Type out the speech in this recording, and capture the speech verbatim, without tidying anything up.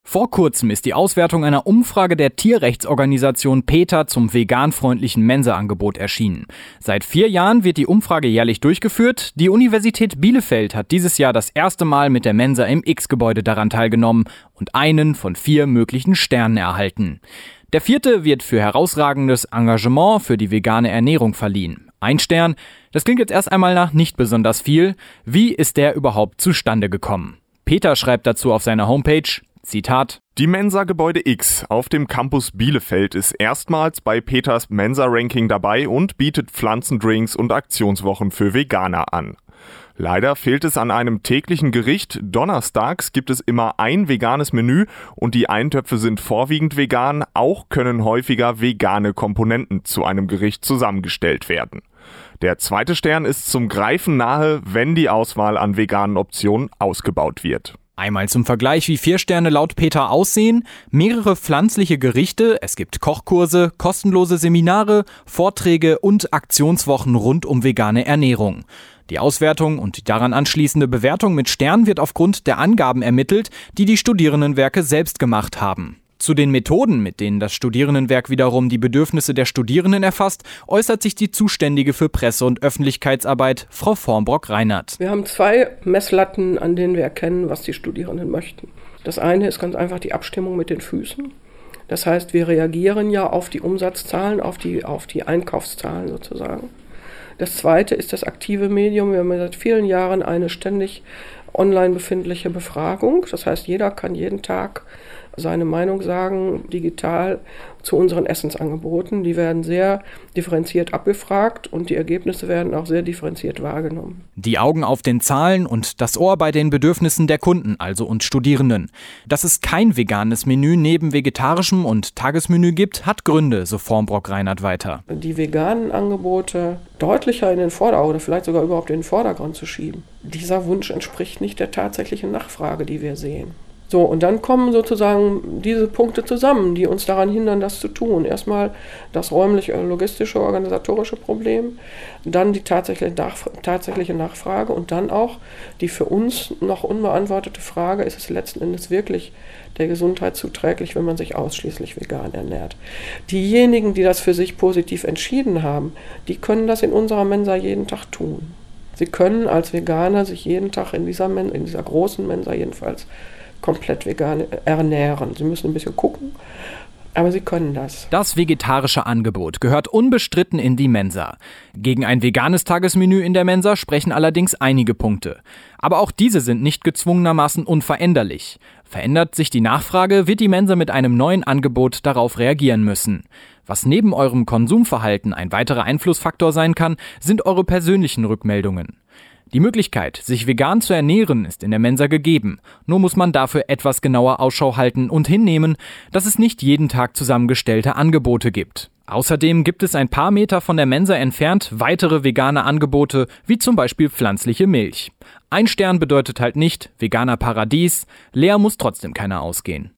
Vor kurzem ist die Auswertung einer Umfrage der Tierrechtsorganisation PETA zum vegan-freundlichen Mensa-Angebot erschienen. Seit vier Jahren wird die Umfrage jährlich durchgeführt. Die Universität Bielefeld hat dieses Jahr das erste Mal mit der Mensa im X-Gebäude daran teilgenommen und einen von vier möglichen Sternen erhalten. Der vierte wird für herausragendes Engagement für die vegane Ernährung verliehen. Ein Stern, das klingt jetzt erst einmal nach nicht besonders viel. Wie ist der überhaupt zustande gekommen? PETA schreibt dazu auf seiner Homepage, Zitat: Die Mensa-Gebäude X auf dem Campus Bielefeld ist erstmals bei PETAs Mensa-Ranking dabei und bietet Pflanzendrinks und Aktionswochen für Veganer an. Leider fehlt es an einem täglichen Gericht. Donnerstags gibt es immer ein veganes Menü und die Eintöpfe sind vorwiegend vegan. Auch können häufiger vegane Komponenten zu einem Gericht zusammengestellt werden. Der zweite Stern ist zum Greifen nahe, wenn die Auswahl an veganen Optionen ausgebaut wird. Einmal zum Vergleich, wie vier Sterne laut PETA aussehen. Mehrere pflanzliche Gerichte, es gibt Kochkurse, kostenlose Seminare, Vorträge und Aktionswochen rund um vegane Ernährung. Die Auswertung und die daran anschließende Bewertung mit Sternen wird aufgrund der Angaben ermittelt, die die Studierendenwerke selbst gemacht haben. Zu den Methoden, mit denen das Studierendenwerk wiederum die Bedürfnisse der Studierenden erfasst, äußert sich die Zuständige für Presse- und Öffentlichkeitsarbeit, Frau Vormbrock-Reinert. Wir haben zwei Messlatten, an denen wir erkennen, was die Studierenden möchten. Das eine ist ganz einfach die Abstimmung mit den Füßen. Das heißt, wir reagieren ja auf die Umsatzzahlen, auf die, auf die Einkaufszahlen sozusagen. Das zweite ist das aktive Medium. Wir haben seit vielen Jahren eine ständig online befindliche Befragung. Das heißt, jeder kann jeden Tag seine Meinung sagen, digital zu unseren Essensangeboten. Die werden sehr differenziert abgefragt und die Ergebnisse werden auch sehr differenziert wahrgenommen. Die Augen auf den Zahlen und das Ohr bei den Bedürfnissen der Kunden, also uns Studierenden. Dass es kein veganes Menü neben vegetarischem und Tagesmenü gibt, hat Gründe, so Vormbrock-Reinert weiter. Die veganen Angebote deutlicher in den Vordergrund oder vielleicht sogar überhaupt in den Vordergrund zu schieben. Dieser Wunsch entspricht nicht der tatsächlichen Nachfrage, die wir sehen. So, und dann kommen sozusagen diese Punkte zusammen, die uns daran hindern, das zu tun. Erstmal das räumlich-logistische, organisatorische Problem, dann die tatsächliche, Nachf- tatsächliche Nachfrage und dann auch die für uns noch unbeantwortete Frage, ist es letzten Endes wirklich der Gesundheit zuträglich, wenn man sich ausschließlich vegan ernährt. Diejenigen, die das für sich positiv entschieden haben, die können das in unserer Mensa jeden Tag tun. Sie können als Veganer sich jeden Tag in dieser, Men- in dieser großen Mensa jedenfalls komplett vegan ernähren. Sie müssen ein bisschen gucken, aber sie können das. Das vegetarische Angebot gehört unbestritten in die Mensa. Gegen ein veganes Tagesmenü in der Mensa sprechen allerdings einige Punkte. Aber auch diese sind nicht gezwungenermaßen unveränderlich. Verändert sich die Nachfrage, wird die Mensa mit einem neuen Angebot darauf reagieren müssen. Was neben eurem Konsumverhalten ein weiterer Einflussfaktor sein kann, sind eure persönlichen Rückmeldungen. Die Möglichkeit, sich vegan zu ernähren, ist in der Mensa gegeben. Nur muss man dafür etwas genauer Ausschau halten und hinnehmen, dass es nicht jeden Tag zusammengestellte Angebote gibt. Außerdem gibt es ein paar Meter von der Mensa entfernt weitere vegane Angebote, wie zum Beispiel pflanzliche Milch. Ein Stern bedeutet halt nicht veganer Paradies, leer muss trotzdem keiner ausgehen.